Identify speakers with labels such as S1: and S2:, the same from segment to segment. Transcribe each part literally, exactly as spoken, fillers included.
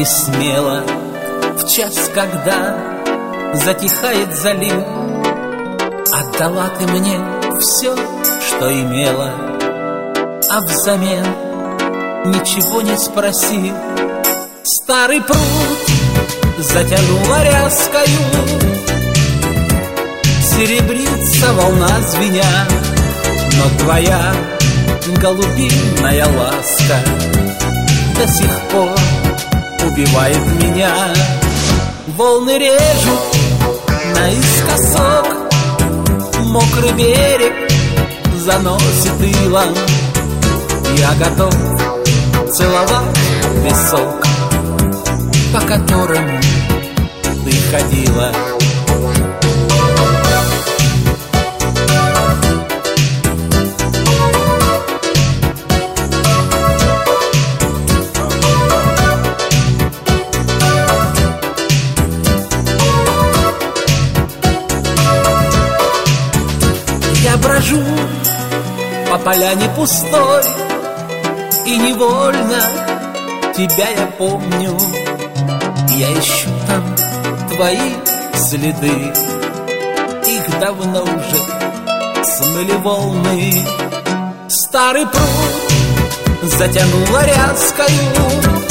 S1: не смела. В час, когда затихает залив, отдала ты мне все, что имела, а взамен ничего не спросив. Старый пруд затянула ряскою, серебрится волна звеня, но твоя голубиная ласка до сих пор убивает меня. Волны режут наискосок, мокрый берег заносит илом. Я готов целовать песок, по которому ты ходила. Я брожу по поляне пустой, и невольно тебя я помню. Я ищу там твои следы, их давно уже смыли волны. Старый пруд затянула ряскою,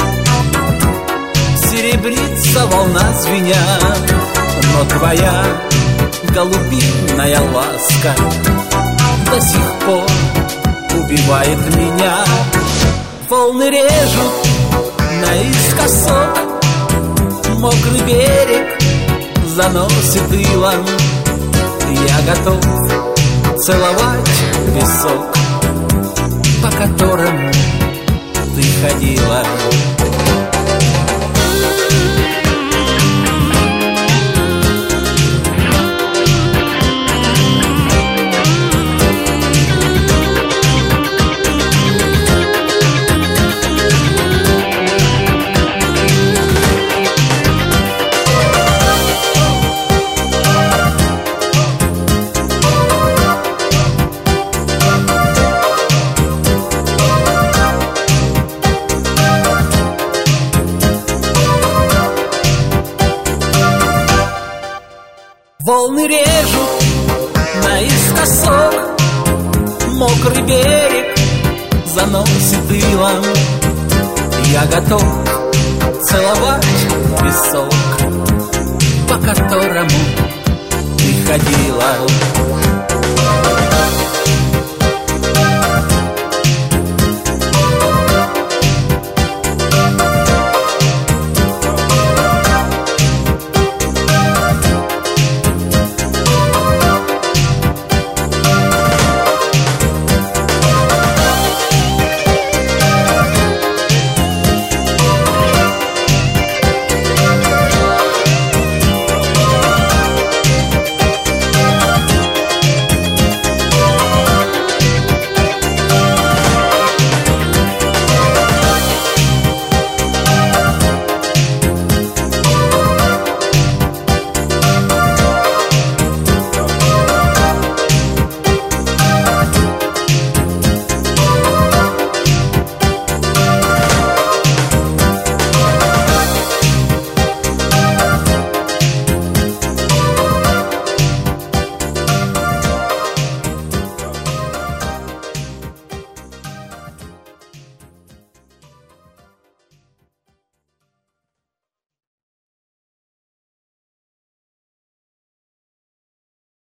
S1: серебрится волна звеня, но твоя голубиная ласка до сих пор убивает меня. Волны режут наискосок, мокрый берег заносит илом. Я готов целовать песок, по которому ты ходила. Волны режут наискосок, мокрый берег заносит илом. Я готов целовать песок, по которому ты ходила.